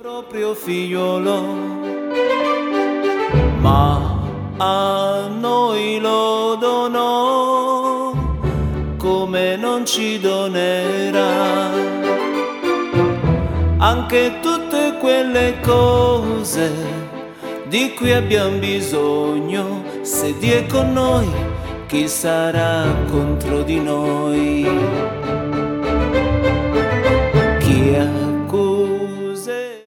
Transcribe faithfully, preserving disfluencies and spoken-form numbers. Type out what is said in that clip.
Proprio figliolo, ma a noi lo donò come non ci donerà anche tutte quelle cose di cui abbiamo bisogno. Se Dio è con noi, chi sarà contro di noi? Chi ha